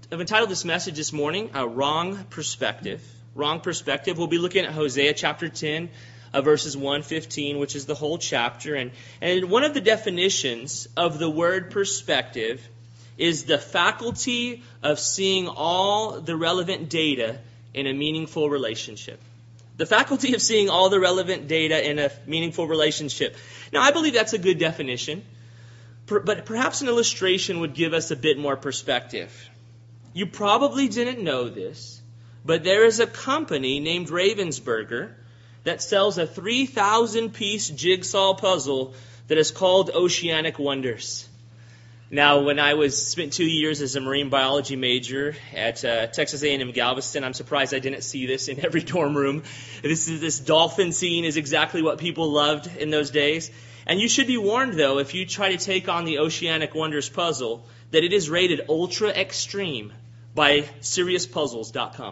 I've entitled this message this morning, Wrong Perspective. Wrong Perspective. We'll be looking at Hosea chapter 10, verses 1-15, which is the whole chapter. And one of the definitions of the word perspective is the faculty of seeing all the relevant data in a meaningful relationship. The faculty of seeing all the relevant data in a meaningful relationship. Now, I believe that's a good definition, but perhaps an illustration would give us a bit more perspective. You probably didn't know this, but there is a company named Ravensburger that sells a 3,000-piece jigsaw puzzle that is called Oceanic Wonders. Now, when I spent 2 years as a marine biology major at Texas A&M Galveston, I'm surprised I didn't see this in every dorm room. This dolphin scene is exactly what people loved in those days. And you should be warned, though, if you try to take on the Oceanic Wonders puzzle, that it is rated ultra extreme by SeriousPuzzles.com.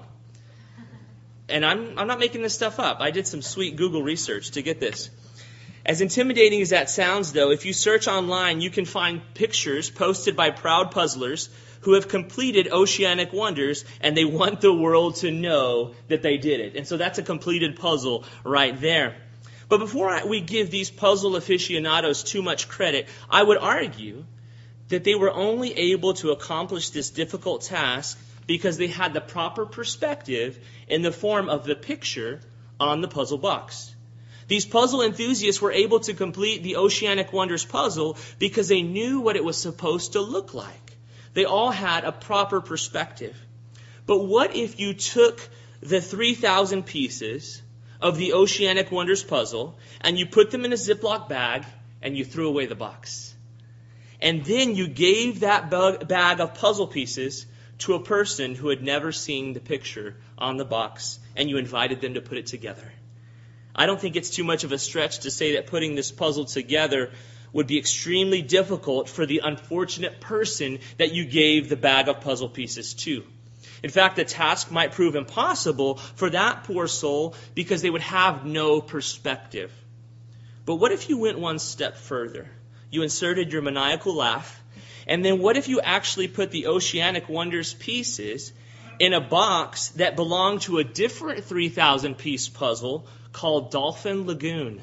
And I'm not making this stuff up. I did some sweet Google research to get this. As intimidating as that sounds, though, if you search online, you can find pictures posted by proud puzzlers who have completed Oceanic Wonders, and they want the world to know that they did it. And so that's a completed puzzle right there. But before we give these puzzle aficionados too much credit, I would argue that they were only able to accomplish this difficult task because they had the proper perspective in the form of the picture on the puzzle box. These puzzle enthusiasts were able to complete the Oceanic Wonders puzzle because they knew what it was supposed to look like. They all had a proper perspective. But what if you took the 3,000 pieces of the Oceanic Wonders puzzle and you put them in a Ziploc bag and you threw away the box? And then you gave that bag of puzzle pieces to a person who had never seen the picture on the box, and you invited them to put it together. I don't think it's too much of a stretch to say that putting this puzzle together would be extremely difficult for the unfortunate person that you gave the bag of puzzle pieces to. In fact, the task might prove impossible for that poor soul because they would have no perspective. But what if you went one step further? You inserted your maniacal laugh, and then what if you actually put the Oceanic Wonders pieces in a box that belonged to a different 3,000-piece puzzle called Dolphin Lagoon?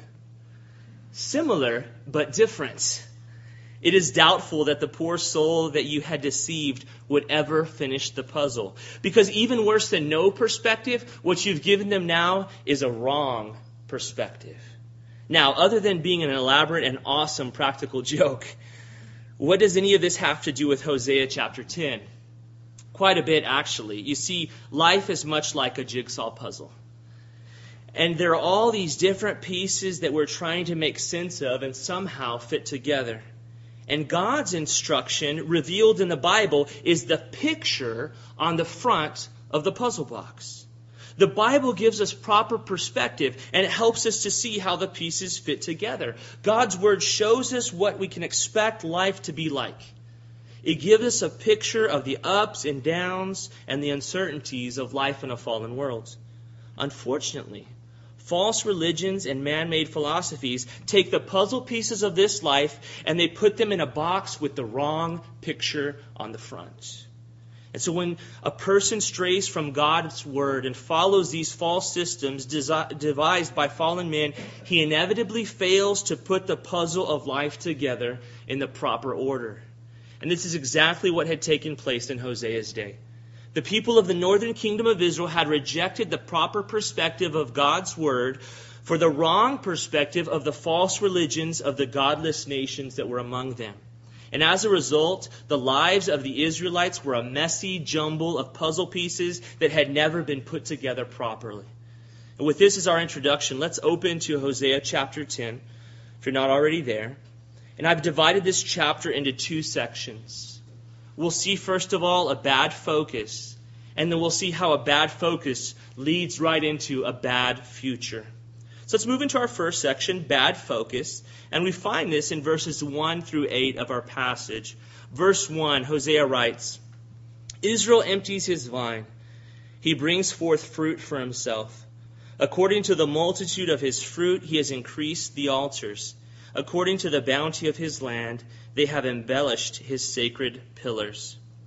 Similar, but different. It is doubtful that the poor soul that you had deceived would ever finish the puzzle. Because even worse than no perspective, what you've given them now is a wrong perspective. Now, other than being an elaborate and awesome practical joke, what does any of this have to do with Hosea chapter 10? Quite a bit, actually. You see, life is much like a jigsaw puzzle. And there are all these different pieces that we're trying to make sense of and somehow fit together. And God's instruction revealed in the Bible is the picture on the front of the puzzle box. The Bible gives us proper perspective, and it helps us to see how the pieces fit together. God's Word shows us what we can expect life to be like. It gives us a picture of the ups and downs and the uncertainties of life in a fallen world. Unfortunately, false religions and man-made philosophies take the puzzle pieces of this life and they put them in a box with the wrong picture on the front. And so when a person strays from God's Word and follows these false systems devised by fallen men, he inevitably fails to put the puzzle of life together in the proper order. And this is exactly what had taken place in Hosea's day. The people of the northern kingdom of Israel had rejected the proper perspective of God's Word for the wrong perspective of the false religions of the godless nations that were among them. And as a result, the lives of the Israelites were a messy jumble of puzzle pieces that had never been put together properly. And with this as our introduction, let's open to Hosea chapter 10, if you're not already there. And I've divided this chapter into two sections. We'll see, first of all, a bad focus, and then we'll see how a bad focus leads right into a bad future. So let's move into our first section, bad focus, and we find this in verses 1-8 of our passage. Verse 1, Hosea writes, Israel empties his vine. He brings forth fruit for himself. According to the multitude of his fruit, he has increased the altars. According to the bounty of his land, they have embellished his sacred pillars.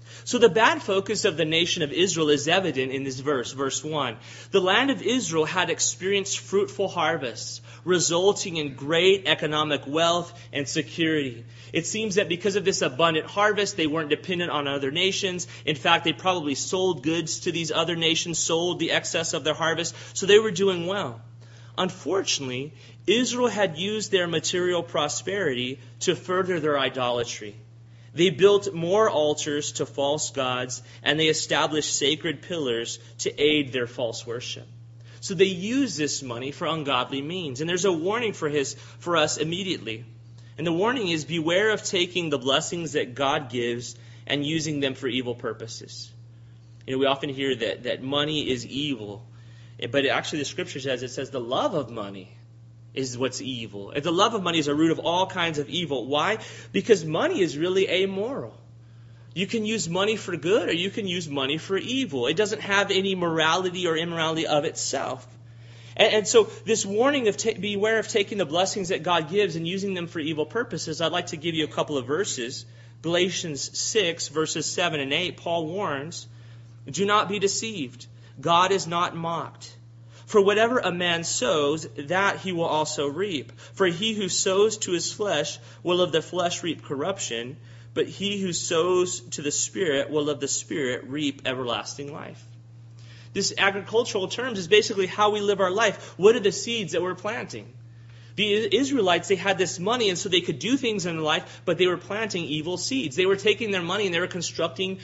So the bad focus of the nation of Israel is evident in this verse, verse 1. The land of Israel had experienced fruitful harvests, resulting in great economic wealth and security. It seems that because of this abundant harvest, they weren't dependent on other nations. In fact, they probably sold goods to these other nations, sold the excess of their harvest, so they were doing well. Unfortunately, Israel had used their material prosperity to further their idolatry. They built more altars to false gods, and they established sacred pillars to aid their false worship. So they used this money for ungodly means. And there's a warning for us immediately. And the warning is, beware of taking the blessings that God gives and using them for evil purposes. We often hear that money is evil. But actually the scripture says the love of money is what's evil. And the love of money is a root of all kinds of evil. Why? Because money is really amoral. You can use money for good or you can use money for evil. It doesn't have any morality or immorality of itself. And so this warning of beware of taking the blessings that God gives and using them for evil purposes, I'd like to give you a couple of verses. Galatians 6, verses 7 and 8, Paul warns, do not be deceived. God is not mocked. For whatever a man sows, that he will also reap. For he who sows to his flesh will of the flesh reap corruption, but he who sows to the Spirit will of the Spirit reap everlasting life. This agricultural terms is basically how we live our life. What are the seeds that we're planting? The Israelites, they had this money, and so they could do things in life, but they were planting evil seeds. They were taking their money and they were constructing,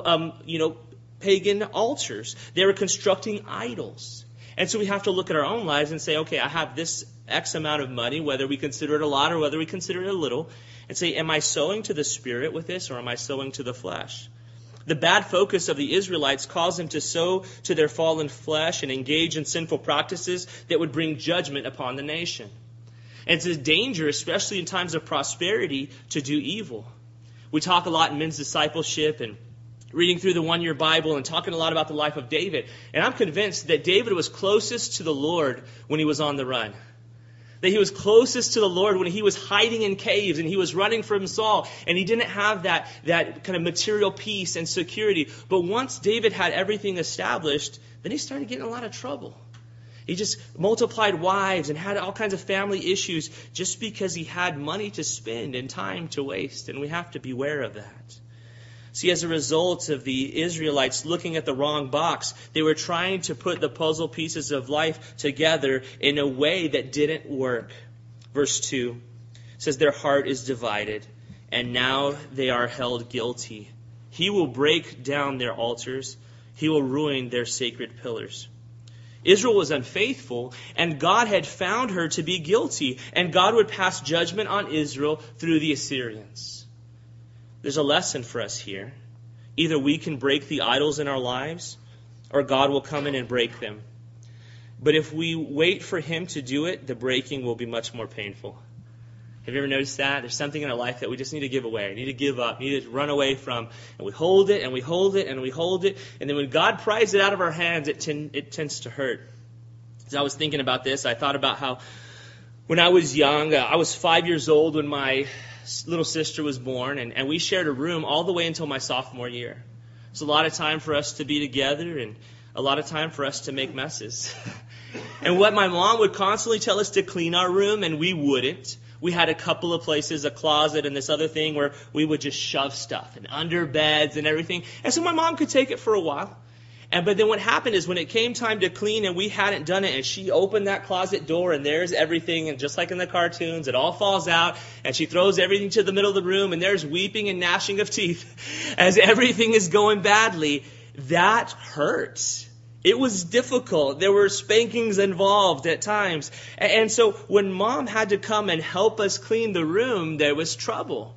pagan altars. They were constructing idols. And so we have to look at our own lives and say, okay, I have this X amount of money, whether we consider it a lot or whether we consider it a little, and say, am I sowing to the Spirit with this or am I sowing to the flesh? The bad focus of the Israelites caused them to sow to their fallen flesh and engage in sinful practices that would bring judgment upon the nation. And it's a danger, especially in times of prosperity, to do evil. We talk a lot in men's discipleship and reading through the one-year Bible and talking a lot about the life of David. And I'm convinced that David was closest to the Lord when he was on the run. That he was closest to the Lord when he was hiding in caves and he was running from Saul. And he didn't have that kind of material peace and security. But once David had everything established, then he started getting in a lot of trouble. He just multiplied wives and had all kinds of family issues just because he had money to spend and time to waste. And we have to beware of that. See, as a result of the Israelites looking at the wrong box, they were trying to put the puzzle pieces of life together in a way that didn't work. Verse 2 says, their heart is divided, and now they are held guilty. He will break down their altars. He will ruin their sacred pillars. Israel was unfaithful, and God had found her to be guilty, and God would pass judgment on Israel through the Assyrians. There's a lesson for us here. Either we can break the idols in our lives, or God will come in and break them. But if we wait for Him to do it, the breaking will be much more painful. Have you ever noticed that? There's something in our life that we just need to give away, need to give up, need to run away from. And we hold it, and we hold it, and we hold it. And then when God pries it out of our hands, it tends to hurt. As I was thinking about this, I thought about how when I was young, I was 5 years old when my little sister was born, and we shared a room all the way until my sophomore year. It's a lot of time for us to be together and a lot of time for us to make messes. And what my mom would constantly tell us to clean our room, and we wouldn't. We had a couple of places, a closet and this other thing where we would just shove stuff and under beds and everything. And so my mom could take it for a while. But then what happened is when it came time to clean and we hadn't done it, and she opened that closet door and there's everything, and just like in the cartoons, it all falls out, and she throws everything to the middle of the room, and there's weeping and gnashing of teeth as everything is going badly. That hurts. It was difficult. There were spankings involved at times. And so when Mom had to come and help us clean the room, there was trouble.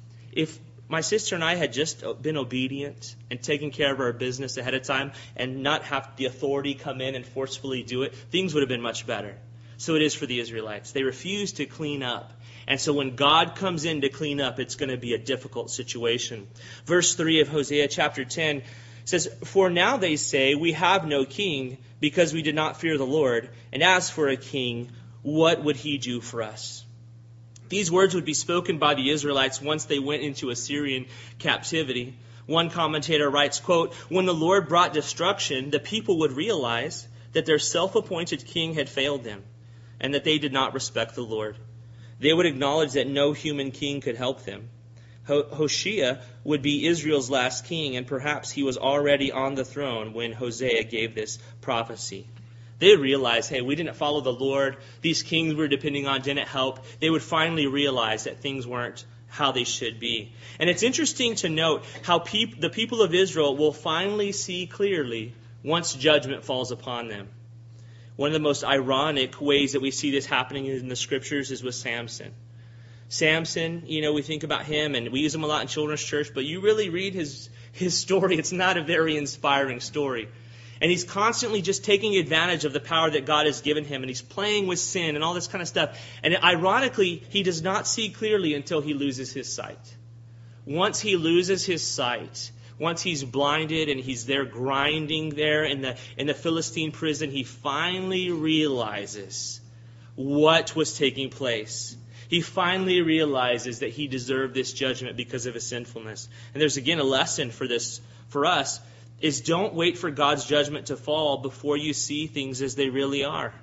If my sister and I had just been obedient and taken care of our business ahead of time and not have the authority come in and forcefully do it, things would have been much better. So it is for the Israelites. They refused to clean up. And so when God comes in to clean up, it's going to be a difficult situation. Verse 3 of Hosea chapter 10 says, for now they say, we have no king because we did not fear the Lord. And as for a king, what would he do for us? These words would be spoken by the Israelites once they went into Assyrian captivity. One commentator writes, quote, "When the Lord brought destruction, the people would realize that their self-appointed king had failed them and that they did not respect the Lord. They would acknowledge that no human king could help them. Hoshea would be Israel's last king, and perhaps he was already on the throne when Hosea gave this prophecy." They realized, hey, we didn't follow the Lord. These kings we were depending on didn't help. They would finally realize that things weren't how they should be. And it's interesting to note how the people of Israel will finally see clearly once judgment falls upon them. One of the most ironic ways that we see this happening in the scriptures is with Samson. Samson, we think about him and we use him a lot in children's church, but you really read his story, it's not a very inspiring story. And he's constantly just taking advantage of the power that God has given him, and he's playing with sin and all this kind of stuff. And ironically, he does not see clearly until he loses his sight. Once he loses his sight, once he's blinded and he's there grinding there in the Philistine prison, he finally realizes what was taking place. He finally realizes that he deserved this judgment because of his sinfulness. And there's again a lesson for this for us, is don't wait for God's judgment to fall before you see things as they really are.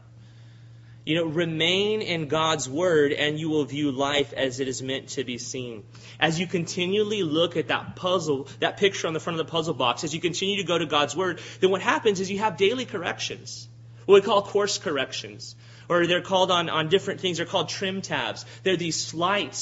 Remain in God's word and you will view life as it is meant to be seen. As you continually look at that puzzle, that picture on the front of the puzzle box, as you continue to go to God's word, then what happens is you have daily corrections. What we call course corrections. Or they're called on different things, they're called trim tabs. They're these slight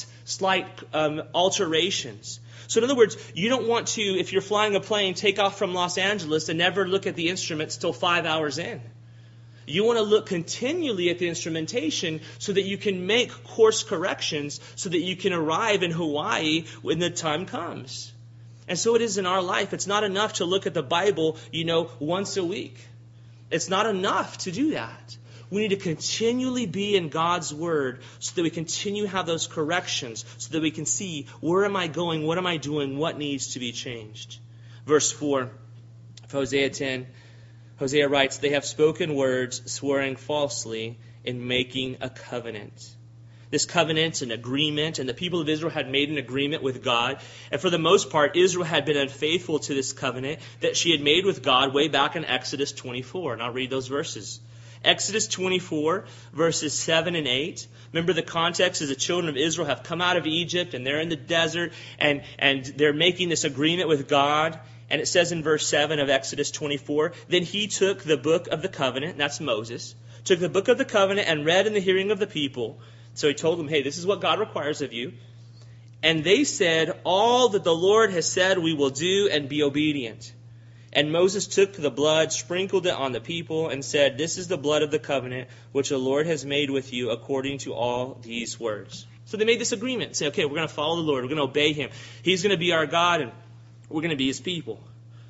alterations. So in other words, you don't want to, if you're flying a plane, take off from Los Angeles and never look at the instruments till 5 hours in. You want to look continually at the instrumentation so that you can make course corrections so that you can arrive in Hawaii when the time comes. And so it is in our life. It's not enough to look at the Bible, once a week. It's not enough to do that. We need to continually be in God's word so that we continue to have those corrections, so that we can see, where am I going, what am I doing, what needs to be changed. Verse 4 of Hosea 10, Hosea writes, "They have spoken words, swearing falsely in making a covenant." This covenant, an agreement, and the people of Israel had made an agreement with God. And for the most part, Israel had been unfaithful to this covenant that she had made with God way back in Exodus 24. And I'll read those verses. Exodus 24, verses 7 and 8. Remember, the context is the children of Israel have come out of Egypt and they're in the desert and they're making this agreement with God. And it says in verse 7 of Exodus 24, "Then he took the book of the covenant," and that's Moses, took the book of the covenant and read in the hearing of the people. So he told them, hey, this is what God requires of you. "And they said, 'All that the Lord has said we will do, and be obedient.' And Moses took the blood, sprinkled it on the people, and said, 'This is the blood of the covenant which the Lord has made with you according to all these words.'" So they made this agreement. Say, okay, we're going to follow the Lord. We're going to obey him. He's going to be our God, and we're going to be his people.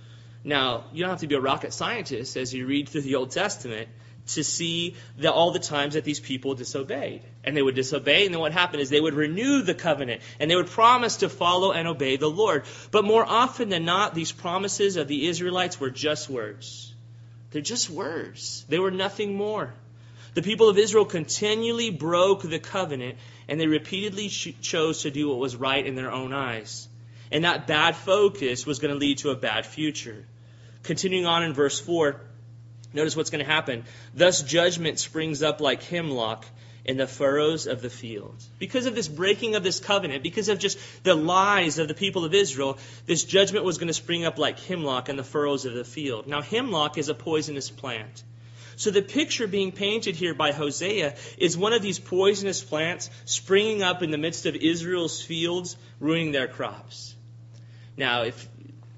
Now, you don't have to be a rocket scientist as you read through the Old Testament to see all the times that these people disobeyed. And they would disobey, and then what happened is they would renew the covenant, and they would promise to follow and obey the Lord. But more often than not, these promises of the Israelites were just words. They're just words. They were nothing more. The people of Israel continually broke the covenant, and they repeatedly chose to do what was right in their own eyes. And that bad focus was going to lead to a bad future. Continuing on in verse 4, notice what's going to happen. "Thus judgment springs up like hemlock in the furrows of the field." Because of this breaking of this covenant, because of just the lies of the people of Israel, this judgment was going to spring up like hemlock in the furrows of the field. Now, hemlock is a poisonous plant. So the picture being painted here by Hosea is one of these poisonous plants springing up in the midst of Israel's fields, ruining their crops. Now, if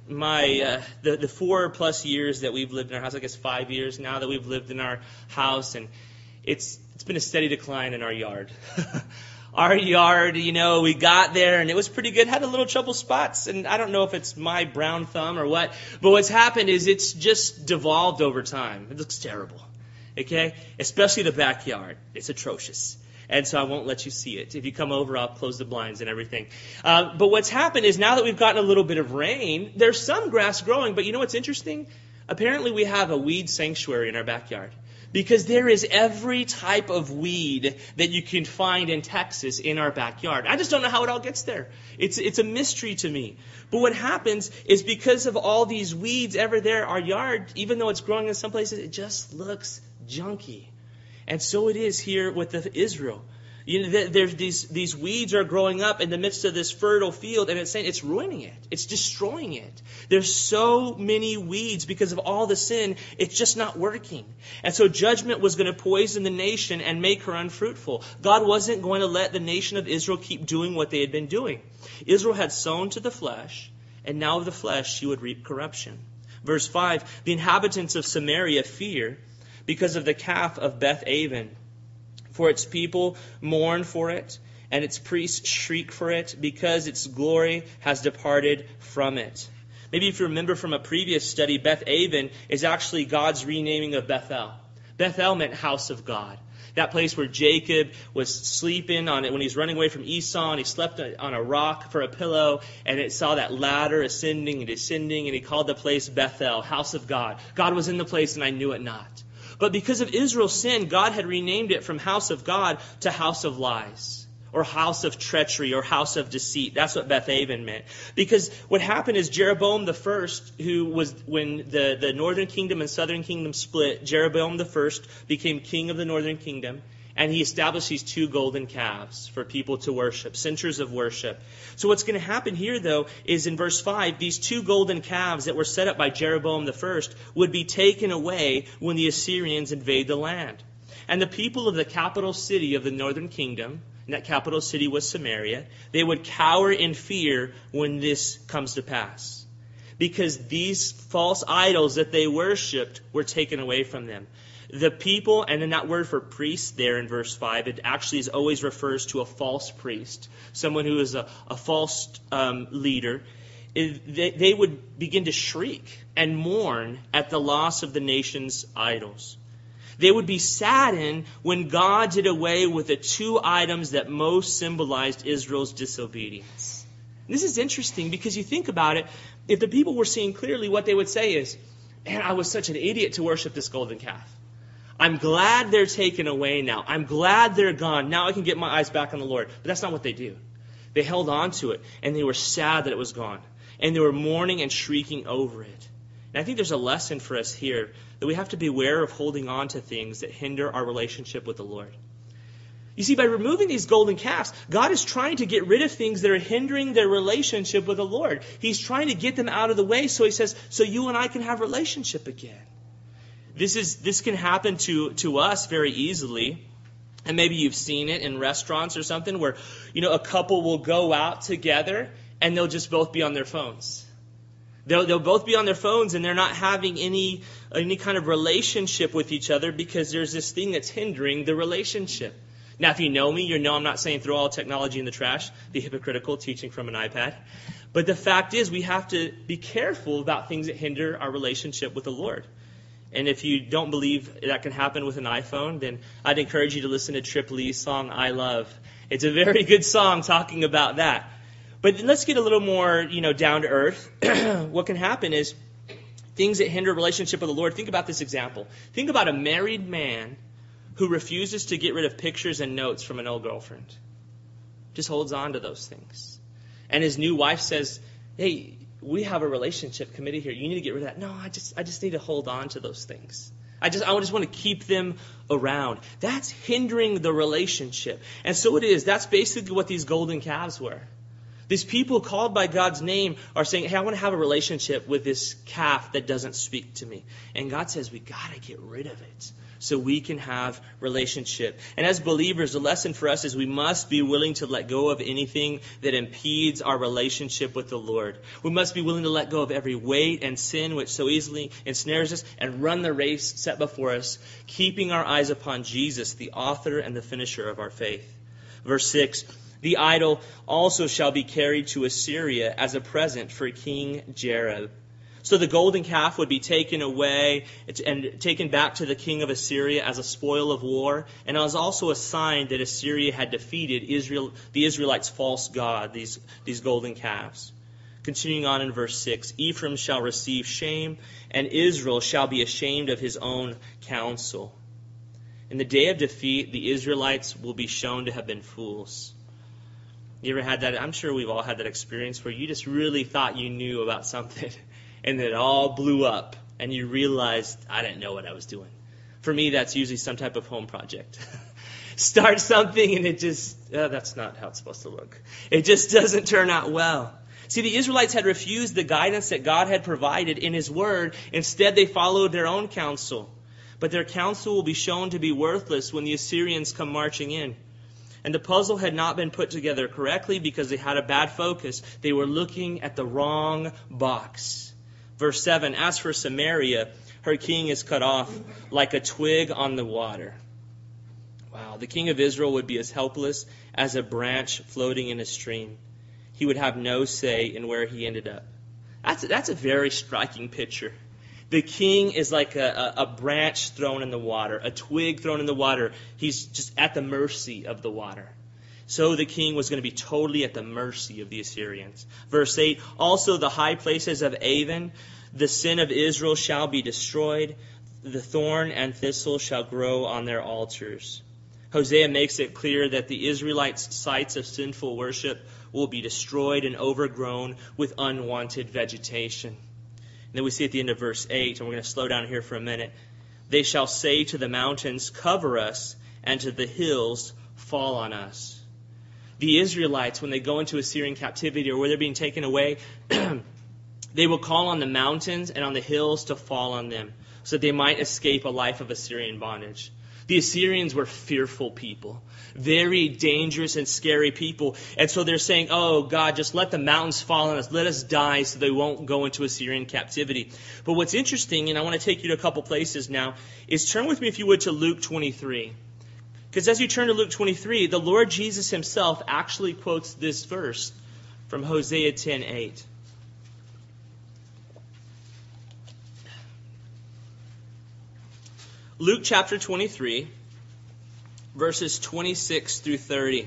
the 4+ years that we've lived in our house, I guess 5 years now that we've lived in our house, and it's been a steady decline in our yard. Our yard, we got there and it was pretty good. Had a little trouble spots, and I don't know if it's my brown thumb or what, but what's happened is it's just devolved over time. It looks terrible. Okay? Especially the backyard. It's atrocious. And so I won't let you see it. If you come over, I'll close the blinds and everything. But what's happened is now that we've gotten a little bit of rain, there's some grass growing. But you know what's interesting? Apparently we have a weed sanctuary in our backyard. Because there is every type of weed that you can find in Texas in our backyard. I just don't know how it all gets there. It's a mystery to me. But what happens is because of all these weeds ever there, our yard, even though it's growing in some places, it just looks junky. And so it is here with Israel. There's these weeds are growing up in the midst of this fertile field, and it's saying it's ruining it. It's destroying it. There's so many weeds because of all the sin. It's just not working. And so judgment was going to poison the nation and make her unfruitful. God wasn't going to let the nation of Israel keep doing what they had been doing. Israel had sown to the flesh, and now of the flesh she would reap corruption. Verse 5, the inhabitants of Samaria fear because of the calf of Beth-aven. For its people mourn for it, and its priests shriek for it, because its glory has departed from it. Maybe if you remember from a previous study, Beth-aven is actually God's renaming of Bethel. Bethel meant house of God. That place where Jacob was sleeping on it when he was running away from Esau, and he slept on a rock for a pillow, and it saw that ladder ascending and descending, and he called the place Bethel, house of God. God was in the place, and I knew it not. But because of Israel's sin, God had renamed it from house of God to house of lies, or house of treachery, or house of deceit. That's what Beth-aven meant. Because what happened is Jeroboam the first, who was, when the northern kingdom and southern kingdom split, Jeroboam the first became king of the northern kingdom, and he established these 2 golden calves for people to worship, centers of worship. So what's going to happen here, though, is in verse 5, these 2 golden calves that were set up by Jeroboam the first would be taken away when the Assyrians invade the land. And the people of the capital city of the northern kingdom, and that capital city was Samaria, they would cower in fear when this comes to pass. Because these false idols that they worshipped were taken away from them. The people, and in that word for priest there in verse 5, it actually always refers to a false priest, someone who is a false leader. They would begin to shriek and mourn at the loss of the nation's idols. They would be saddened when God did away with the 2 items that most symbolized Israel's disobedience. And this is interesting because you think about it, if the people were seeing clearly, what they would say is, man, I was such an idiot to worship this golden calf. I'm glad they're taken away now. I'm glad they're gone. Now I can get my eyes back on the Lord. But that's not what they do. They held on to it, and they were sad that it was gone. And they were mourning and shrieking over it. And I think there's a lesson for us here that we have to beware of holding on to things that hinder our relationship with the Lord. You see, by removing these golden calves, God is trying to get rid of things that are hindering their relationship with the Lord. He's trying to get them out of the way, so he says, so you and I can have relationship again. This can happen to us very easily. And maybe you've seen it in restaurants or something where, a couple will go out together and they'll just both be on their phones. They'll both be on their phones and they're not having any kind of relationship with each other because there's this thing that's hindering the relationship. Now, if you know me, you know I'm not saying throw all technology in the trash, be hypocritical, teaching from an iPad. But the fact is we have to be careful about things that hinder our relationship with the Lord. And if you don't believe that can happen with an iPhone, then I'd encourage you to listen to Trip Lee's song, I Love. It's a very good song talking about that. But let's get a little more, down to earth. What can happen is things that hinder a relationship with the Lord. Think about this example. Think about a married man who refuses to get rid of pictures and notes from an old girlfriend. Just holds on to those things. And his new wife says, hey, we have a relationship committee here. You need to get rid of that. No, I just need to hold on to those things. I just want to keep them around. That's hindering the relationship. And so it is. That's basically what these golden calves were. These people called by God's name are saying, hey, I want to have a relationship with this calf that doesn't speak to me. And God says, we got to get rid of it so we can have relationship. And as believers, the lesson for us is we must be willing to let go of anything that impedes our relationship with the Lord. We must be willing to let go of every weight and sin which so easily ensnares us and run the race set before us, keeping our eyes upon Jesus, the author and the finisher of our faith. Verse 6, the idol also shall be carried to Assyria as a present for King Jareb. So the golden calf would be taken away and taken back to the king of Assyria as a spoil of war. And it was also a sign that Assyria had defeated the Israelites' false god, these golden calves. Continuing on in verse 6, Ephraim shall receive shame, and Israel shall be ashamed of his own counsel. In the day of defeat, the Israelites will be shown to have been fools. You ever had that? I'm sure we've all had that experience where you just really thought you knew about something and then it all blew up and you realized, I didn't know what I was doing. For me, that's usually some type of home project. Start something and it just, that's not how it's supposed to look. It just doesn't turn out well. See, the Israelites had refused the guidance that God had provided in His Word. Instead, they followed their own counsel. But their counsel will be shown to be worthless when the Assyrians come marching in. And the puzzle had not been put together correctly because they had a bad focus. They were looking at the wrong box. Verse 7, as for Samaria, her king is cut off like a twig on the water. Wow, the king of Israel would be as helpless as a branch floating in a stream. He would have no say in where he ended up. That's a very striking picture. The king is like a branch thrown in the water, a twig thrown in the water. He's just at the mercy of the water. So the king was going to be totally at the mercy of the Assyrians. Verse 8, also the high places of Aven, the sin of Israel shall be destroyed. The thorn and thistle shall grow on their altars. Hosea makes it clear that the Israelites' sites of sinful worship will be destroyed and overgrown with unwanted vegetation. And then we see at the end of verse 8, and we're going to slow down here for a minute, they shall say to the mountains, cover us, and to the hills, fall on us. The Israelites, when they go into Assyrian captivity or where they're being taken away, they will call on the mountains and on the hills to fall on them so that they might escape a life of Assyrian bondage. The Assyrians were fearful people, very dangerous and scary people. And so they're saying, oh, God, just let the mountains fall on us. Let us die so they won't go into Assyrian captivity. But what's interesting, and I want to take you to a couple places now, is turn with me, if you would, to Luke 23. Because as you turn to Luke 23, the Lord Jesus Himself actually quotes this verse from Hosea 10:8. Luke chapter 23, verses 26 through 30.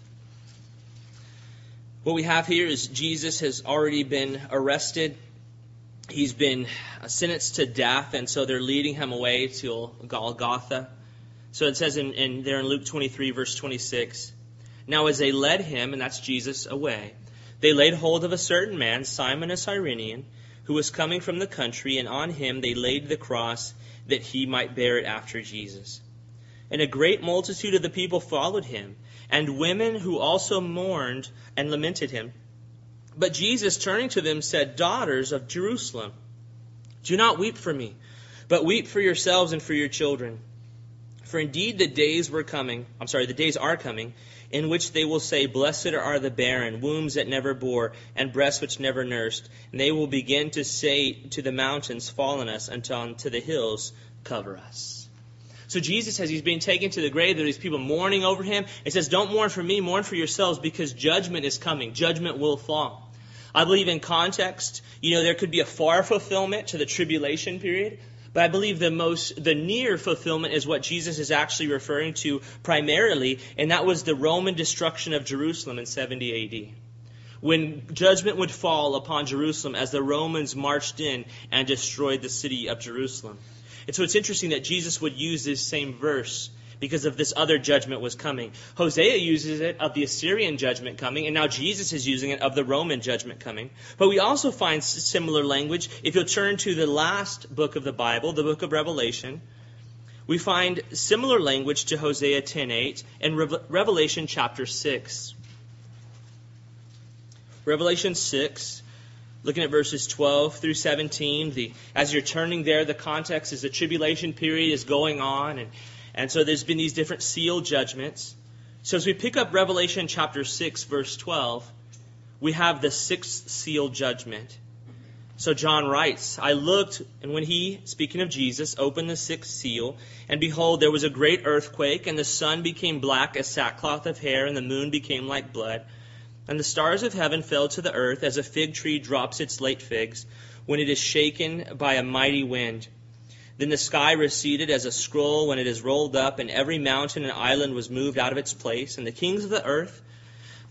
What we have here is Jesus has already been arrested. He's been sentenced to death, and so they're leading Him away to Golgotha. So it says there in Luke 23, verse 26, now as they led Him, and that's Jesus, away, they laid hold of a certain man, Simon a Cyrenian, who was coming from the country, and on him they laid the cross that he might bear it after Jesus. And a great multitude of the people followed Him, and women who also mourned and lamented Him. But Jesus, turning to them, said, daughters of Jerusalem, do not weep for me, but weep for yourselves and for your children. For indeed the days are coming, in which they will say, blessed are the barren, wombs that never bore, and breasts which never nursed. And they will begin to say to the mountains, fall on us, and to the hills, cover us. So Jesus, as He's being taken to the grave, there are these people mourning over Him. It says, don't mourn for me, mourn for yourselves, because judgment is coming. Judgment will fall. I believe in context, there could be a far fulfillment to the tribulation period. But I believe the near fulfillment is what Jesus is actually referring to primarily, and that was the Roman destruction of Jerusalem in 70 A.D. When judgment would fall upon Jerusalem as the Romans marched in and destroyed the city of Jerusalem. And so it's interesting that Jesus would use this same verse because of this other judgment was coming. Hosea uses it of the Assyrian judgment coming, and now Jesus is using it of the Roman judgment coming. But we also find similar language. If you'll turn to the last book of the Bible, the book of Revelation, we find similar language to Hosea 10:8 and Revelation chapter 6. Revelation 6, looking at verses 12 through 17. As you're turning there, the context is the tribulation period is going on, and so there's been these different seal judgments. So as we pick up Revelation chapter 6, verse 12, we have the sixth seal judgment. So John writes, I looked, and when He, speaking of Jesus, opened the sixth seal, and behold, there was a great earthquake, and the sun became black as sackcloth of hair, and the moon became like blood. And the stars of heaven fell to the earth, as a fig tree drops its late figs, when it is shaken by a mighty wind. Then the sky receded as a scroll when it is rolled up, and every mountain and island was moved out of its place. And the kings of the earth,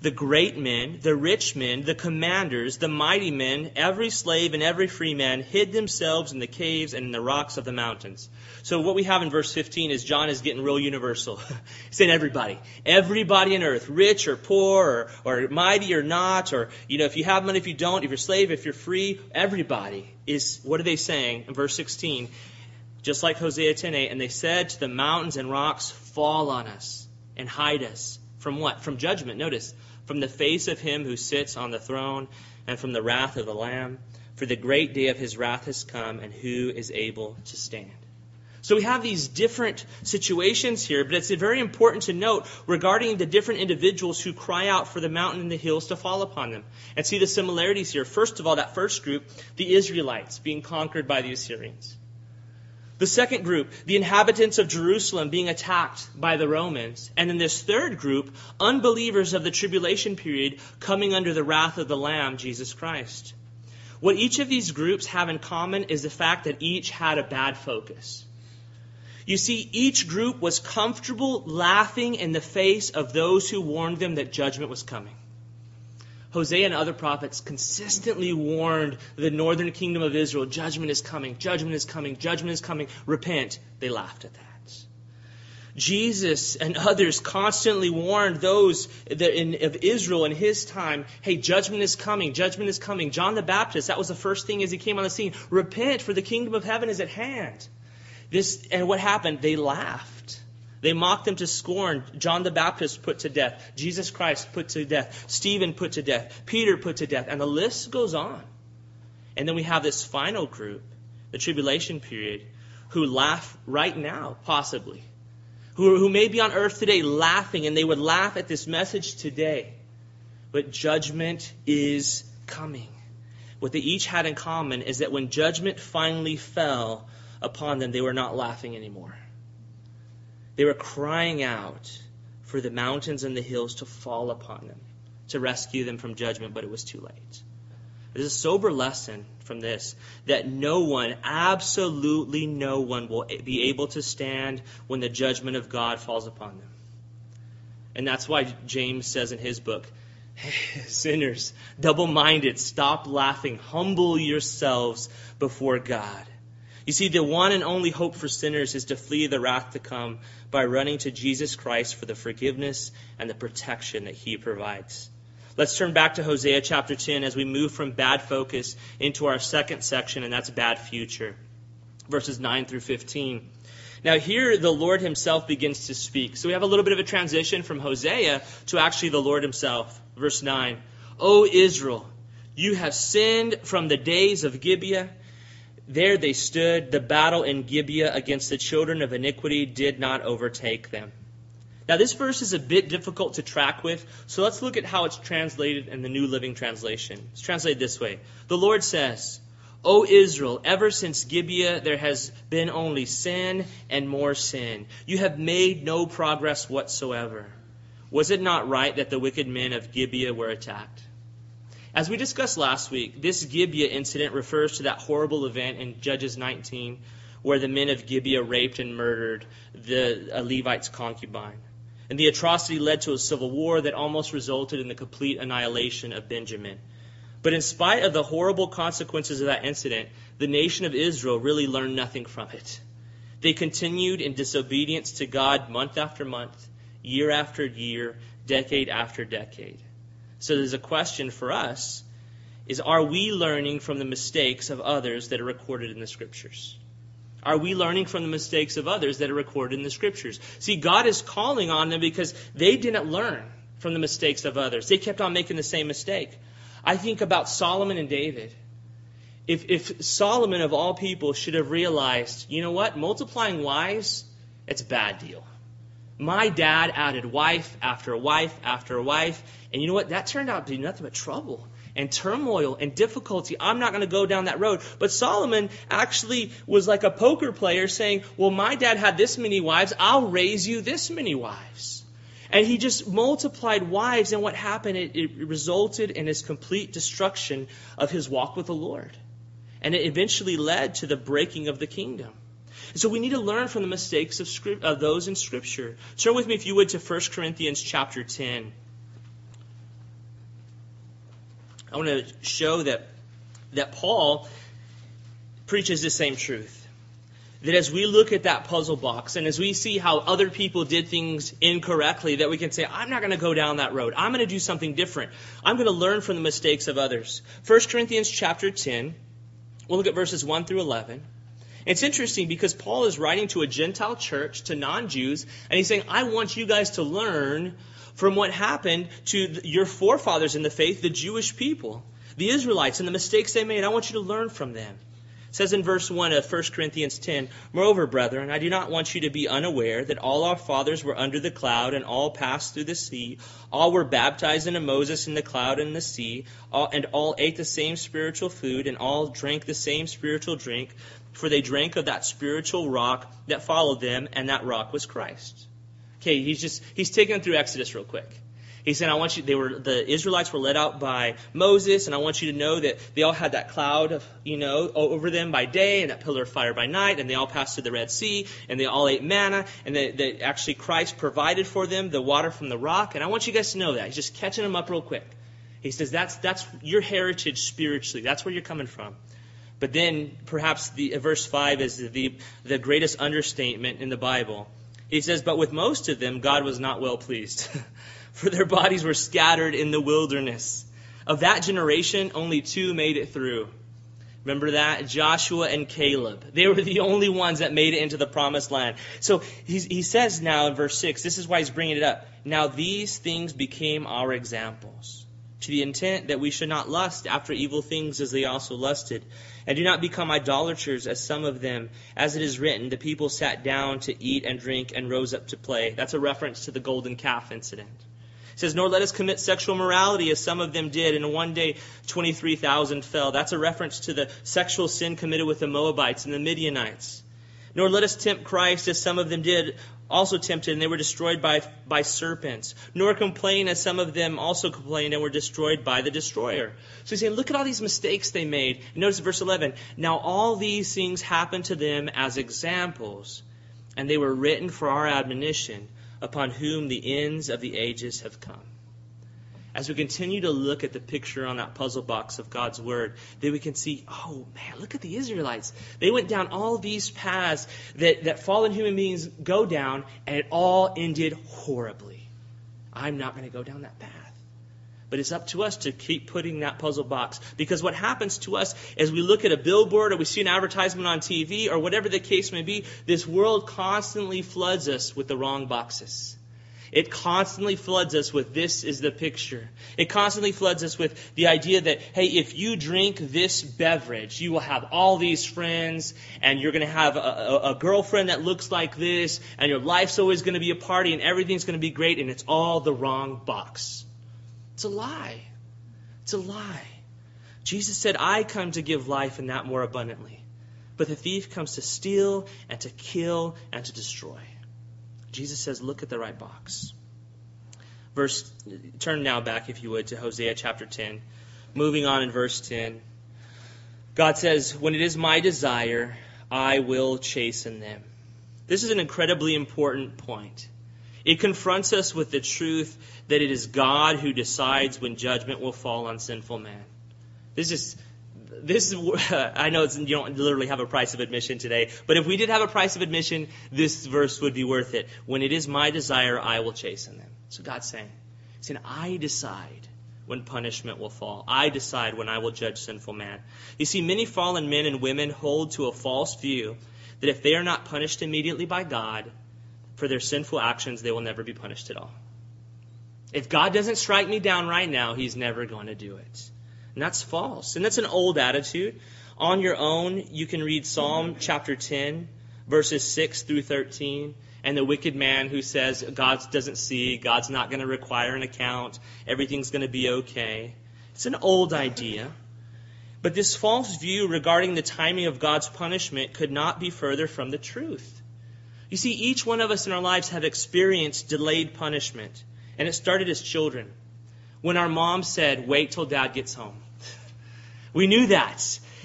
the great men, the rich men, the commanders, the mighty men, every slave and every free man hid themselves in the caves and in the rocks of the mountains. So what we have in verse 15 is John is getting real universal. He's saying everybody. Everybody on earth, rich or poor or mighty or not, or, if you have money, if you don't, if you're a slave, if you're free, everybody is, what are they saying in verse 16? Just like Hosea 10:8, and they said to the mountains and rocks, fall on us and hide us. From what? From judgment. Notice, from the face of him who sits on the throne and from the wrath of the Lamb. For the great day of his wrath has come, and who is able to stand? So we have these different situations here, but it's very important to note regarding the different individuals who cry out for the mountain and the hills to fall upon them. And see the similarities here. First of all, that first group, the Israelites being conquered by the Assyrians. The second group, the inhabitants of Jerusalem being attacked by the Romans. And in this third group, unbelievers of the tribulation period coming under the wrath of the Lamb, Jesus Christ. What each of these groups have in common is the fact that each had a bad focus. You see, each group was comfortable laughing in the face of those who warned them that judgment was coming. Hosea and other prophets consistently warned the northern kingdom of Israel, judgment is coming, judgment is coming, judgment is coming, repent. They laughed at that. Jesus and others constantly warned those of Israel in his time, hey, judgment is coming, judgment is coming. John the Baptist, that was the first thing as he came on the scene. Repent, for the kingdom of heaven is at hand. And what happened? They laughed. They mocked them to scorn. John the Baptist put to death. Jesus Christ put to death. Stephen put to death. Peter put to death. And the list goes on. And then we have this final group, the tribulation period, who laugh right now, possibly. Who may be on earth today laughing, and they would laugh at this message today. But judgment is coming. What they each had in common is that when judgment finally fell upon them, they were not laughing anymore. They were crying out for the mountains and the hills to fall upon them, to rescue them from judgment, but it was too late. There's a sober lesson from this, that no one, absolutely no one, will be able to stand when the judgment of God falls upon them. And that's why James says in his book, hey, sinners, double-minded, stop laughing, humble yourselves before God. You see, the one and only hope for sinners is to flee the wrath to come by running to Jesus Christ for the forgiveness and the protection that he provides. Let's turn back to Hosea chapter 10 as we move from bad focus into our second section, and that's bad future. Verses 9 through 15. Now here the Lord himself begins to speak. So we have a little bit of a transition from Hosea to actually the Lord himself. Verse 9. O Israel, you have sinned from the days of Gibeah. There they stood. The battle in Gibeah against the children of iniquity did not overtake them. Now this verse is a bit difficult to track with, so let's look at how it's translated in the New Living Translation. It's translated this way. The Lord says, O Israel, ever since Gibeah there has been only sin and more sin. You have made no progress whatsoever. Was it not right that the wicked men of Gibeah were attacked? As we discussed last week, this Gibeah incident refers to that horrible event in Judges 19 where the men of Gibeah raped and murdered a Levite's concubine. And the atrocity led to a civil war that almost resulted in the complete annihilation of Benjamin. But in spite of the horrible consequences of that incident, the nation of Israel really learned nothing from it. They continued in disobedience to God month after month, year after year, decade after decade. So there's a question for us, is are we learning from the mistakes of others that are recorded in the Scriptures? Are we learning from the mistakes of others that are recorded in the Scriptures? See, God is calling on them because they didn't learn from the mistakes of others. They kept on making the same mistake. I think about Solomon and David. If Solomon, of all people, should have realized, you know what, multiplying wives, it's a bad deal. My dad added wife after wife after wife, and you know what, that turned out to be nothing but trouble and turmoil and difficulty. I'm not going to go down that road. But Solomon actually was like a poker player saying, well, my dad had this many wives, I'll raise you this many wives. And he just multiplied wives, and what happened, it resulted in his complete destruction of his walk with the Lord. And it eventually led to the breaking of the kingdom. So we need to learn from the mistakes of those in Scripture. Turn with me, if you would, to 1 Corinthians chapter 10. I want to show that Paul preaches the same truth. That as we look at that puzzle box and as we see how other people did things incorrectly, that we can say, I'm not going to go down that road. I'm going to do something different. I'm going to learn from the mistakes of others. 1 Corinthians chapter 10, we'll look at verses 1 through 11. It's interesting because Paul is writing to a Gentile church, to non-Jews, and he's saying, I want you guys to learn from what happened to your forefathers in the faith, the Jewish people, the Israelites, and the mistakes they made. I want you to learn from them. It says in verse 1 of 1 Corinthians 10, Moreover, brethren, I do not want you to be unaware that all our fathers were under the cloud and all passed through the sea. All were baptized into Moses in the cloud and the sea, and all ate the same spiritual food, and all drank the same spiritual drink, for they drank of that spiritual rock that followed them, and that rock was Christ. Okay, he's taking them through Exodus real quick. He said, the Israelites were led out by Moses, and I want you to know that they all had that cloud over them by day and that pillar of fire by night, and they all passed through the Red Sea, and they all ate manna, and that actually Christ provided for them the water from the rock. And I want you guys to know that. He's just catching them up real quick. He says, that's your heritage spiritually. That's where you're coming from. But then perhaps verse 5 is the greatest understatement in the Bible. He says, but with most of them, God was not well pleased. For their bodies were scattered in the wilderness. Of that generation, only 2 made it through. Remember that? Joshua and Caleb. They were the only ones that made it into the promised land. So he says now in verse 6, this is why he's bringing it up. Now these things became our examples, to the intent that we should not lust after evil things as they also lusted. And do not become idolaters as some of them. As it is written, the people sat down to eat and drink and rose up to play. That's a reference to the golden calf incident. It says, nor let us commit sexual morality as some of them did, and in one day 23,000 fell. That's a reference to the sexual sin committed with the Moabites and the Midianites. Nor let us tempt Christ as some of them did, also tempted, and they were destroyed by serpents. Nor complain as some of them also complained and were destroyed by the destroyer. So he's saying, look at all these mistakes they made. And notice verse 11. Now all these things happened to them as examples, and they were written for our admonition, upon whom the ends of the ages have come. As we continue to look at the picture on that puzzle box of God's Word, then we can see, oh man, look at the Israelites. They went down all these paths that fallen human beings go down, and it all ended horribly. I'm not going to go down that path. But it's up to us to keep putting that puzzle box. Because what happens to us as we look at a billboard or we see an advertisement on TV or whatever the case may be, this world constantly floods us with the wrong boxes. It constantly floods us with this is the picture. It constantly floods us with the idea that, hey, if you drink this beverage, you will have all these friends, and you're going to have a girlfriend that looks like this, and your life's always going to be a party, and everything's going to be great, and it's all the wrong box. It's a lie. It's a lie. Jesus said, I come to give life and that more abundantly. But the thief comes to steal and to kill and to destroy. Jesus says, look at the right box. Turn now back, if you would, to Hosea chapter 10. Moving on in verse 10. God says, when it is my desire, I will chasten them. This is an incredibly important point. It confronts us with the truth that it is God who decides when judgment will fall on sinful man. This is I know you don't literally have a price of admission today, but if we did have a price of admission, this verse would be worth it. When it is my desire, I will chasten them. So God's saying, I decide when punishment will fall. I decide when I will judge sinful man. You see, many fallen men and women hold to a false view that if they are not punished immediately by God for their sinful actions, they will never be punished at all. If God doesn't strike me down right now, He's never going to do it. And that's false. And that's an old attitude. On your own, you can read Psalm chapter 10, verses 6 through 13. And the wicked man who says God doesn't see, God's not going to require an account, everything's going to be okay. It's an old idea. But this false view regarding the timing of God's punishment could not be further from the truth. You see, each one of us in our lives have experienced delayed punishment. And it started as children. When our mom said, wait till dad gets home. We knew that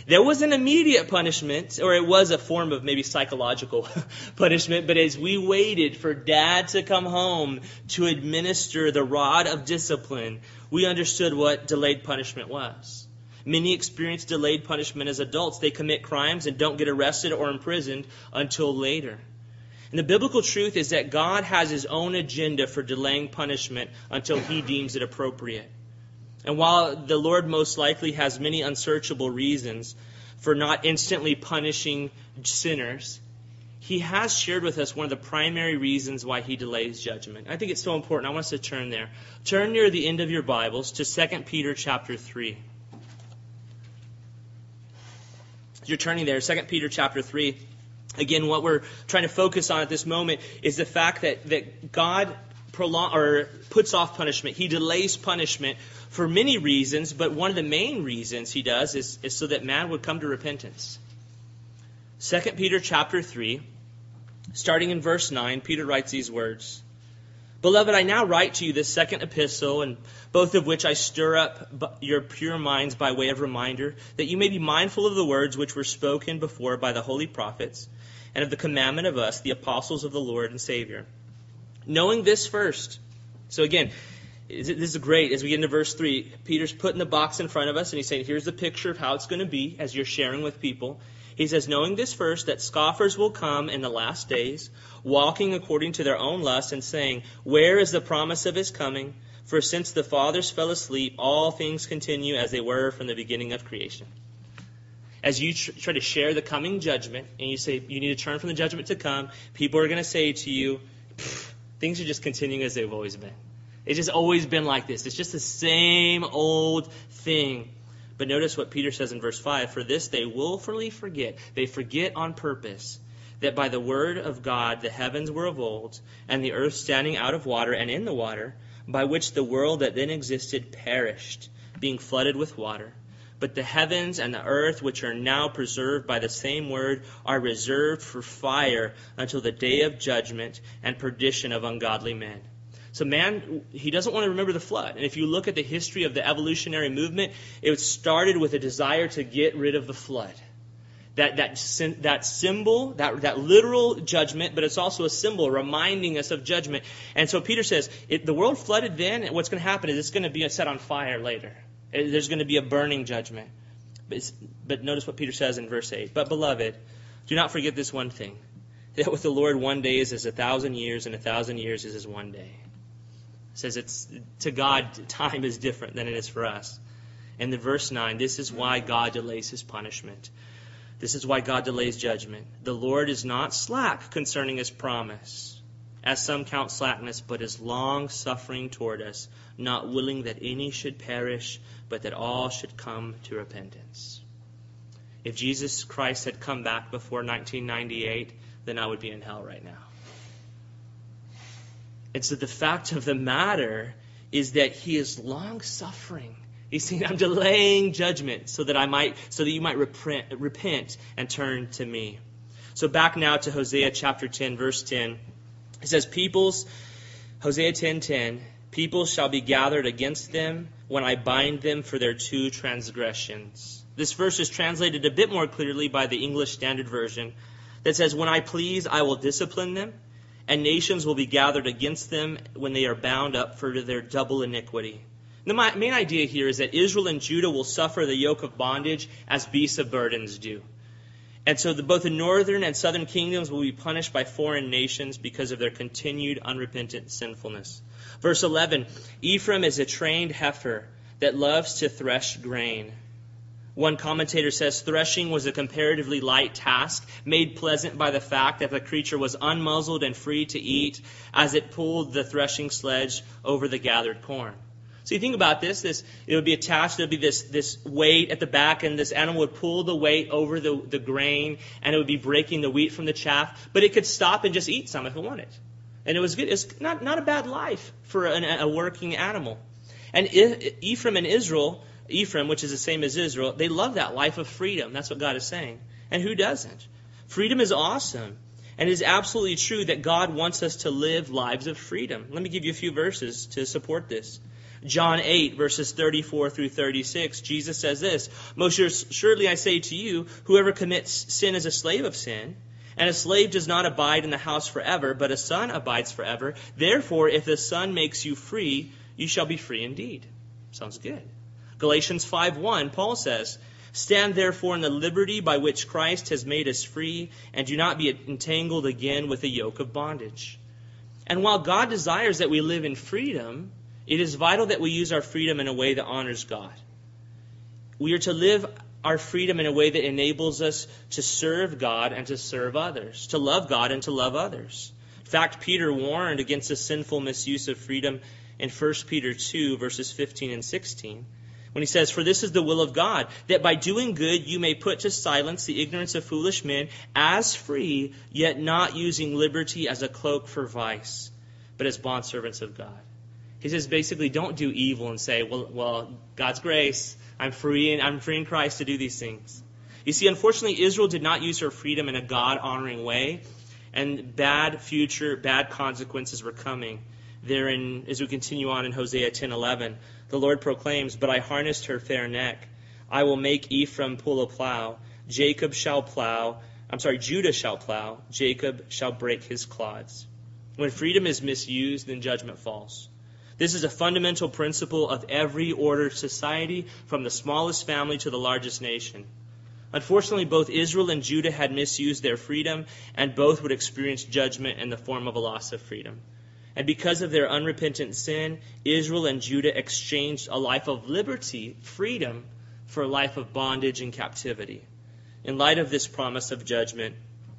There was an immediate punishment, or it was a form of maybe psychological punishment, but as we waited for Dad to come home to administer the rod of discipline, we understood what delayed punishment was. Many experience delayed punishment as adults. They commit crimes and don't get arrested or imprisoned until later. And the biblical truth is that God has His own agenda for delaying punishment until He deems it appropriate. And while the Lord most likely has many unsearchable reasons for not instantly punishing sinners, He has shared with us one of the primary reasons why He delays judgment. I think it's so important. I want us to turn there. Turn near the end of your Bibles to 2 Peter chapter 3. As you're turning there, 2 Peter chapter 3, again, what we're trying to focus on at this moment is the fact that God puts off punishment. He delays punishment for many reasons, but one of the main reasons He does is so that man would come to repentance. 2 Peter chapter 3, starting in verse 9, Peter writes these words. Beloved, I now write to you this second epistle, and both of which I stir up your pure minds by way of reminder, that you may be mindful of the words which were spoken before by the holy prophets, and of the commandment of us, the apostles of the Lord and Savior. Knowing this first. So again, this is great. As we get into verse 3, Peter's putting the box in front of us, and he's saying, here's the picture of how it's going to be as you're sharing with people. He says, knowing this first, that scoffers will come in the last days, walking according to their own lusts, and saying, where is the promise of His coming? For since the fathers fell asleep, all things continue as they were from the beginning of creation. As you try to share the coming judgment, and you say you need to turn from the judgment to come, people are going to say to you, things are just continuing as they've always been. It's just always been like this. It's just the same old thing. But notice what Peter says in verse 5. For this they willfully forget. They forget on purpose that by the word of God the heavens were of old, and the earth standing out of water and in the water, by which the world that then existed perished, being flooded with water. But the heavens and the earth, which are now preserved by the same word, are reserved for fire until the day of judgment and perdition of ungodly men. So man, he doesn't want to remember the flood. And if you look at the history of the evolutionary movement, it started with a desire to get rid of the flood. That symbol, that literal judgment, but it's also a symbol reminding us of judgment. And so Peter says, the world flooded then, and what's going to happen is it's going to be set on fire later. There's going to be a burning judgment. But notice what Peter says in verse 8. But beloved, do not forget this one thing, that with the Lord 1 day is as 1,000 years, and 1,000 years is as 1 day. It says to God, time is different than it is for us. And in verse 9, this is why God delays His punishment. This is why God delays judgment. The Lord is not slack concerning His promise, as some count slackness, but is long-suffering toward us, not willing that any should perish, but that all should come to repentance. If Jesus Christ had come back before 1998, then I would be in hell right now. And so the fact of the matter is that He is long-suffering. He's saying, I'm delaying judgment so that you might repent and turn to me. So back now to Hosea chapter 10, verse 10. It says, Hosea 10:10, people shall be gathered against them when I bind them for their 2 transgressions. This verse is translated a bit more clearly by the English Standard Version that says, when I please, I will discipline them, and nations will be gathered against them when they are bound up for their double iniquity. The main idea here is that Israel and Judah will suffer the yoke of bondage as beasts of burdens do. And so both the northern and southern kingdoms will be punished by foreign nations because of their continued unrepentant sinfulness. Verse 11, Ephraim is a trained heifer that loves to thresh grain. One commentator says threshing was a comparatively light task, made pleasant by the fact that the creature was unmuzzled and free to eat as it pulled the threshing sledge over the gathered corn. So you think about this, it would be attached, there would be this weight at the back, and this animal would pull the weight over the grain, and it would be breaking the wheat from the chaff, but it could stop and just eat some if it wanted. And it was good. It's not a bad life for a working animal. And Ephraim, which is the same as Israel, they love that life of freedom. That's what God is saying. And who doesn't? Freedom is awesome. And it is absolutely true that God wants us to live lives of freedom. Let me give you a few verses to support this. John 8, verses 34 through 36, Jesus says this, "Most surely I say to you, whoever commits sin is a slave of sin. And a slave does not abide in the house forever, but a son abides forever. Therefore, if the Son makes you free, you shall be free indeed." Sounds good. Galatians 5:1, Paul says, "Stand therefore in the liberty by which Christ has made us free, and do not be entangled again with the yoke of bondage." And while God desires that we live in freedom, it is vital that we use our freedom in a way that honors God. We are to live our freedom in a way that enables us to serve God and to serve others, to love God and to love others. In fact, Peter warned against the sinful misuse of freedom in 1 Peter 2, verses 15 and 16, when he says, "For this is the will of God, that by doing good you may put to silence the ignorance of foolish men, as free, yet not using liberty as a cloak for vice, but as bondservants of God." He says basically, don't do evil and say, well, God's grace, I'm free in Christ to do these things. You see, unfortunately, Israel did not use her freedom in a God-honoring way, and bad consequences were coming. Therein, as we continue on in Hosea 10:11, the Lord proclaims, "But I harnessed her fair neck. I will make Ephraim pull a plow. Judah shall plow. Jacob shall break his clods." When freedom is misused, then judgment falls. This is a fundamental principle of every ordered society, from the smallest family to the largest nation. Unfortunately, both Israel and Judah had misused their freedom, and both would experience judgment in the form of a loss of freedom. And because of their unrepentant sin, Israel and Judah exchanged a life of liberty, freedom, for a life of bondage and captivity. In light of this promise of judgment,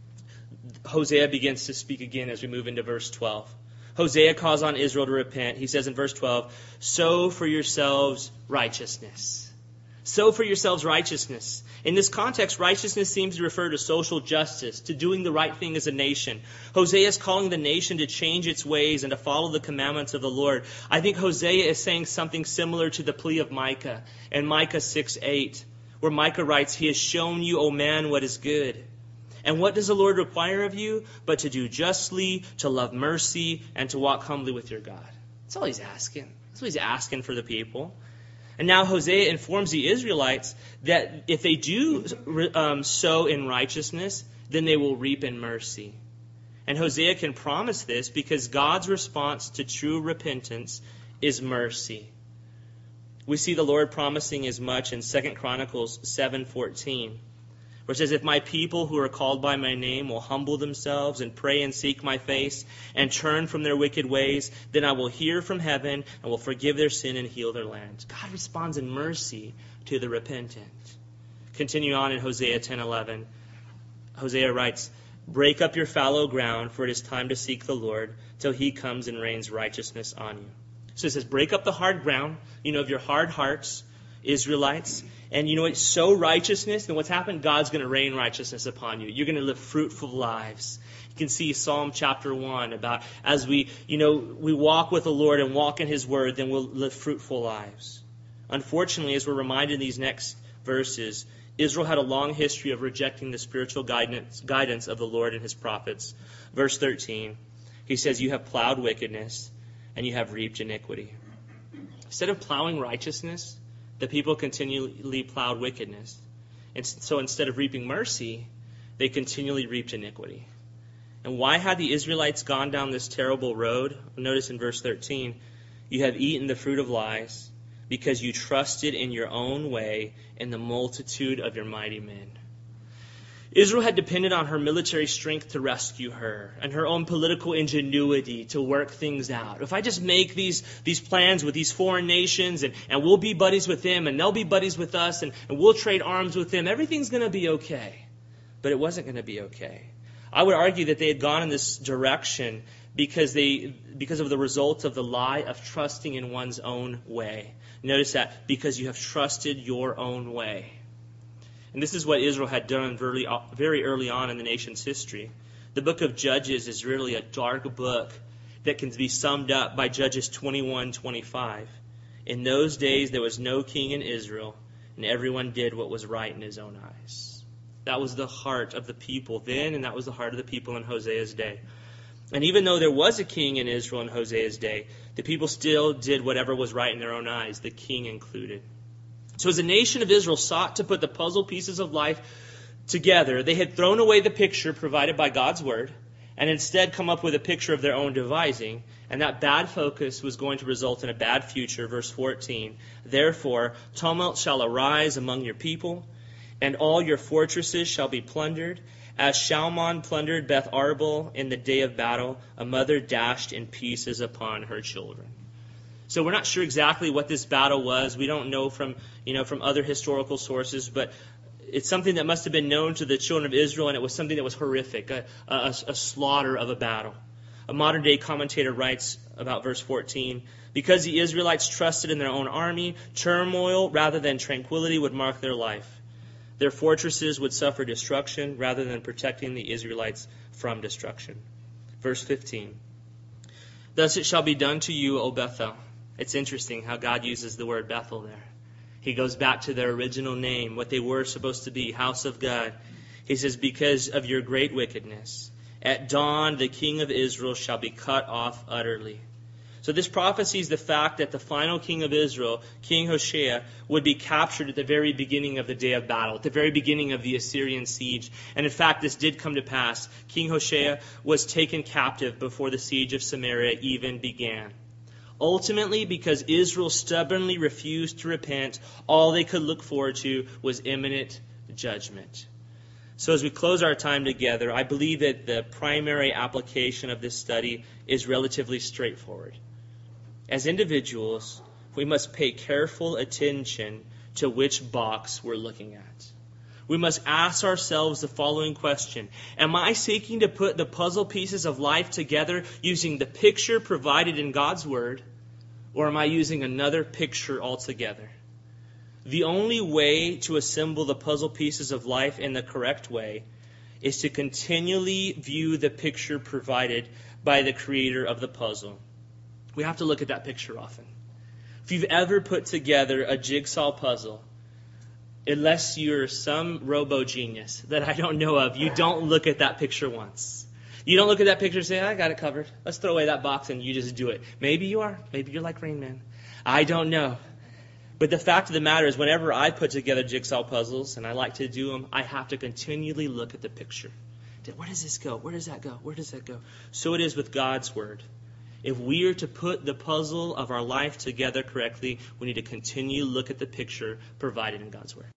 Hosea begins to speak again as we move into verse 12. Hosea calls on Israel to repent. He says in verse 12, "Sow for yourselves righteousness." Sow for yourselves righteousness. In this context, righteousness seems to refer to social justice, to doing the right thing as a nation. Hosea is calling the nation to change its ways and to follow the commandments of the Lord. I think Hosea is saying something similar to the plea of Micah in Micah 6:8, where Micah writes, "He has shown you, O man, what is good. And what does the Lord require of you? But to do justly, to love mercy, and to walk humbly with your God." That's all he's asking. That's what he's asking for the people. And now Hosea informs the Israelites that if they do sow in righteousness, then they will reap in mercy. And Hosea can promise this because God's response to true repentance is mercy. We see the Lord promising as much in 2 Chronicles 7:14. Where it says, "If my people who are called by my name will humble themselves and pray and seek my face and turn from their wicked ways, then I will hear from heaven and will forgive their sin and heal their land." God responds in mercy to the repentant. Continue on in Hosea 10:11. Hosea writes, "Break up your fallow ground, for it is time to seek the Lord till he comes and rains righteousness on you." So it says, break up the hard ground, of your hard hearts, Israelites. And sow righteousness, then what's happened? God's going to rain righteousness upon you. You're going to live fruitful lives. You can see Psalm chapter 1 about as we walk with the Lord and walk in His Word, then we'll live fruitful lives. Unfortunately, as we're reminded in these next verses, Israel had a long history of rejecting the spiritual guidance of the Lord and His prophets. Verse 13, he says, "You have plowed wickedness, and you have reaped iniquity." Instead of plowing righteousness, the people continually plowed wickedness. And so instead of reaping mercy, they continually reaped iniquity. And why had the Israelites gone down this terrible road? Notice in verse 13, "You have eaten the fruit of lies, because you trusted in your own way in the multitude of your mighty men." Israel had depended on her military strength to rescue her and her own political ingenuity to work things out. If I just make these plans with these foreign nations and we'll be buddies with them and they'll be buddies with us and we'll trade arms with them, everything's going to be okay. But it wasn't going to be okay. I would argue that they had gone in this direction because of the results of the lie of trusting in one's own way. Notice that, because you have trusted your own way. And this is what Israel had done very early on in the nation's history. The book of Judges is really a dark book that can be summed up by Judges 21:25. "In those days there was no king in Israel, and everyone did what was right in his own eyes." That was the heart of the people then, and that was the heart of the people in Hosea's day. And even though there was a king in Israel in Hosea's day, the people still did whatever was right in their own eyes, the king included. So as the nation of Israel sought to put the puzzle pieces of life together, they had thrown away the picture provided by God's word and instead come up with a picture of their own devising. And that bad focus was going to result in a bad future. Verse 14, therefore, tumult shall arise among your people, and all your fortresses shall be plundered. As Shalman plundered Beth Arbel in the day of battle, a mother dashed in pieces upon her children. So we're not sure exactly what this battle was. We don't know from other historical sources, but it's something that must have been known to the children of Israel, and it was something that was horrific, a slaughter of a battle. A modern-day commentator writes about verse 14, because the Israelites trusted in their own army, turmoil rather than tranquility would mark their life. Their fortresses would suffer destruction rather than protecting the Israelites from destruction. Verse 15, thus it shall be done to you, O Bethel. It's interesting how God uses the word Bethel there. He goes back to their original name, what they were supposed to be, house of God. He says, because of your great wickedness, at dawn the king of Israel shall be cut off utterly. So this prophesies the fact that the final king of Israel, King Hoshea, would be captured at the very beginning of the day of battle, at the very beginning of the Assyrian siege. And in fact, this did come to pass. King Hoshea was taken captive before the siege of Samaria even began. Ultimately, because Israel stubbornly refused to repent, all they could look forward to was imminent judgment. So as we close our time together, I believe that the primary application of this study is relatively straightforward. As individuals, we must pay careful attention to which box we're looking at. We must ask ourselves the following question. Am I seeking to put the puzzle pieces of life together using the picture provided in God's Word, or am I using another picture altogether? The only way to assemble the puzzle pieces of life in the correct way is to continually view the picture provided by the creator of the puzzle. We have to look at that picture often. If you've ever put together a jigsaw puzzle, unless you're some robo-genius that I don't know of, you don't look at that picture once. You don't look at that picture and say, I got it covered. Let's throw away that box, and you just do it. Maybe you are. Maybe you're like Rain Man. I don't know. But the fact of the matter is, whenever I put together jigsaw puzzles, and I like to do them, I have to continually look at the picture. Where does this go? Where does that go? Where does that go? So it is with God's Word. If we are to put the puzzle of our life together correctly, we need to continue to look at the picture provided in God's Word.